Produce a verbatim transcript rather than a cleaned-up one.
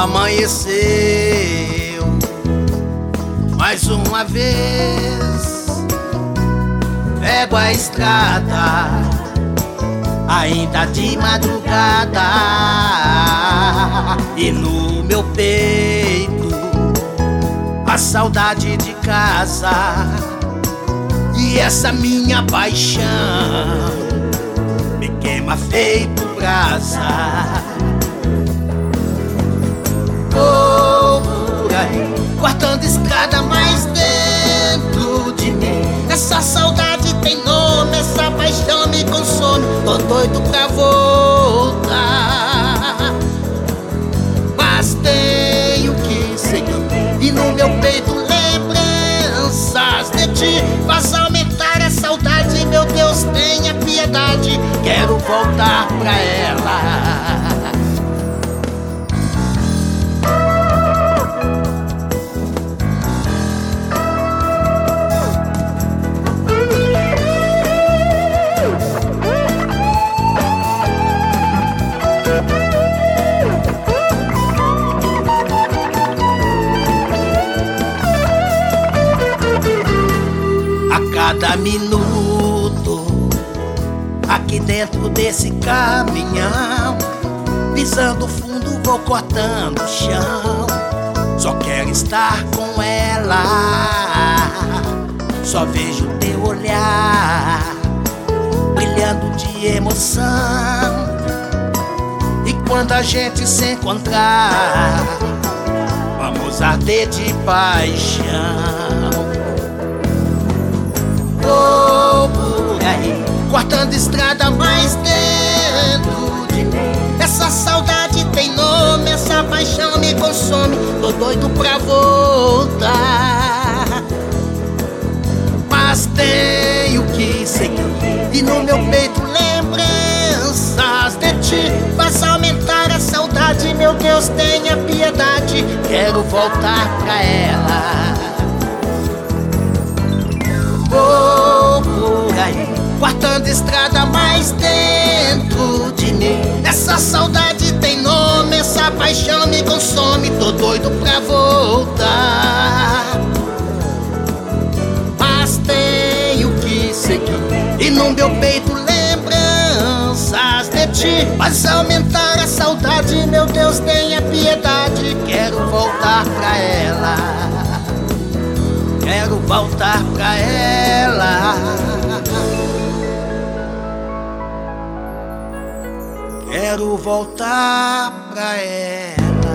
Amanheceu mais uma vez, pego a estrada, ainda de madrugada, e no meu peito a saudade de casa e essa minha paixão me queima feito brasa. Vou por aí, cortando estrada mais dentro de mim. Essa saudade tem nome, essa paixão me consome. Tô doido pra voltar, mas tenho que seguir. E no meu peito lembranças de ti. Faz aumentar a saudade, meu Deus, tenha piedade. Quero voltar pra ela. Cada minuto aqui dentro desse caminhão, pisando fundo vou cortando o chão. Só quero estar com ela, só vejo teu olhar brilhando de emoção. E quando a gente se encontrar, vamos arder de paixão. Vou por aí, cortando estrada mais dentro de mim. Essa saudade tem nome, essa paixão me consome. Tô doido pra voltar, mas tenho que seguir. E no meu peito lembranças de ti. Faz aumentar a saudade, meu Deus, tenha piedade. Quero voltar pra ela. Vou por aí, cortando estrada mais dentro de mim. Essa saudade tem nome, essa paixão me consome. Tô doido pra voltar, mas tenho que seguir. E no meu peito lembranças de ti. Faz aumentar a saudade, meu Deus, tenha piedade. Quero voltar pra ela, quero voltar pra ela, quero voltar pra ela.